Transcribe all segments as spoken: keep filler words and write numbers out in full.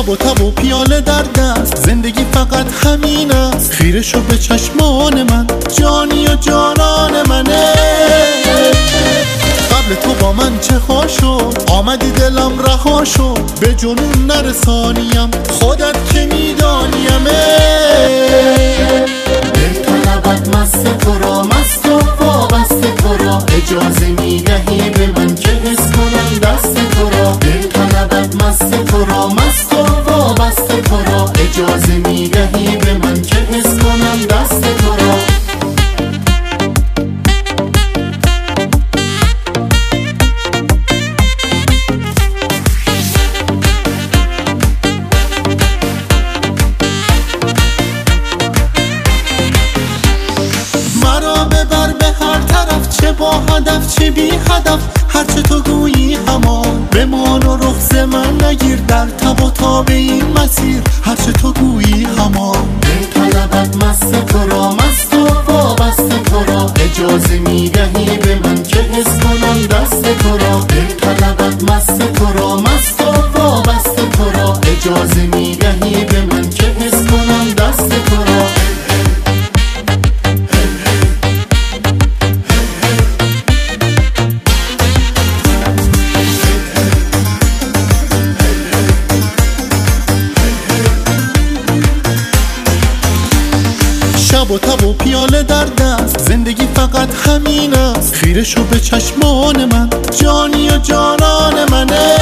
شب و تب و پیاله در دست، زندگی فقط همین است. خیره شو به چشمان من، جانی و جانان منه. قبل تو با من چه خواه شد، آمدی دلم رها شد. به جنون نرسانیم، خودت که میدانیمه. دل طلبت مست تو را، مست و وابسته تو را. اجازه میدهی به من که حس کنم دست تو را. دل طلبت مست تو را، مست و وابسته تو را. اجازه میدهی به من که حس کنم دست تو را. مرا ببر به هر طرف، چه با هدف چه بی هدف. هرچه تو گویی همان بمان و رخ ز من نگیر. در تب و تاب این مسیر، هرچه تو گویی همان. دل طلبت مست تو را، مست و وابسته تو را. اجازه میدهی به من که حس کنم دست تو را. دل طلبت مست تو را، مست و وابسته تو را. اجازه میدهی به من که حس کنم دست تو را. شب و تب و پیاله در دست، زندگی فقط همین است. خیره شو به چشمان من، جانی و جانان منه.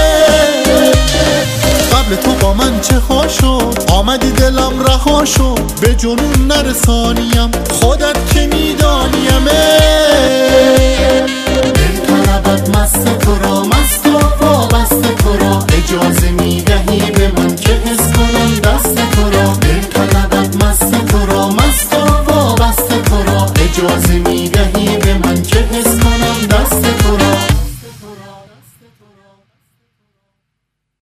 قبل تو با من چه خواه شد، آمدی دلم رها شد. به جنون نرسانیم،